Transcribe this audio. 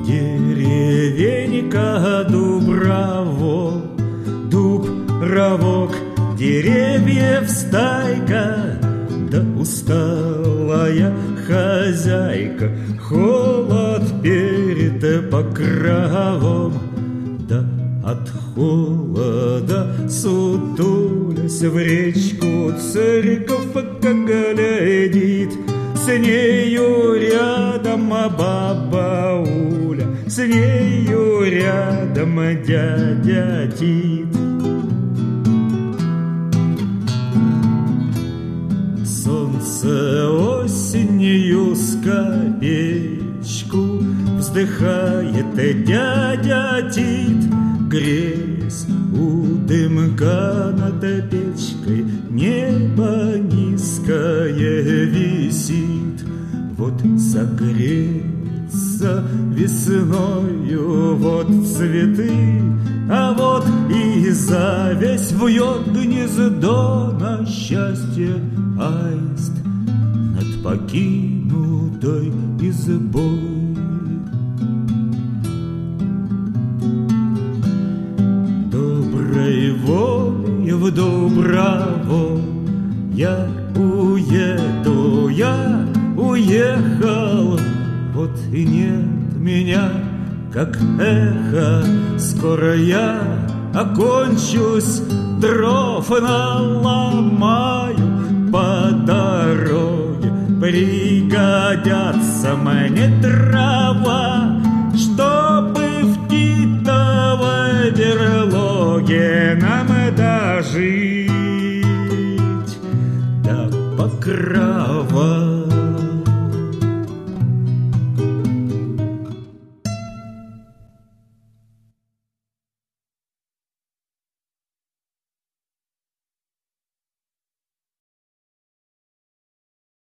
Деревенька Дубравок, Дубравок, деревьев стайка, да усталая хозяйка, холод перед покровом, да от холода сутулясь в речку церковка глядит. С нею рядом баба Уля, с нею рядом дядя Тит. Солнце осенью скопечку вздыхает дядя Тит, греясь у дымка над печкой, небо низкое висит. Вот согреется весною, вот цветы, а вот и зависть вьет гнездо на счастье аист над покинутой избой. Доброй волей в Дубраву я уеду, я уехал, вот и нет меня, как эхо. Скоро я окончусь, дров наломаю по дороге, пригодятся мне дрова, чтобы в титовой берлоге нам дожить до покрова.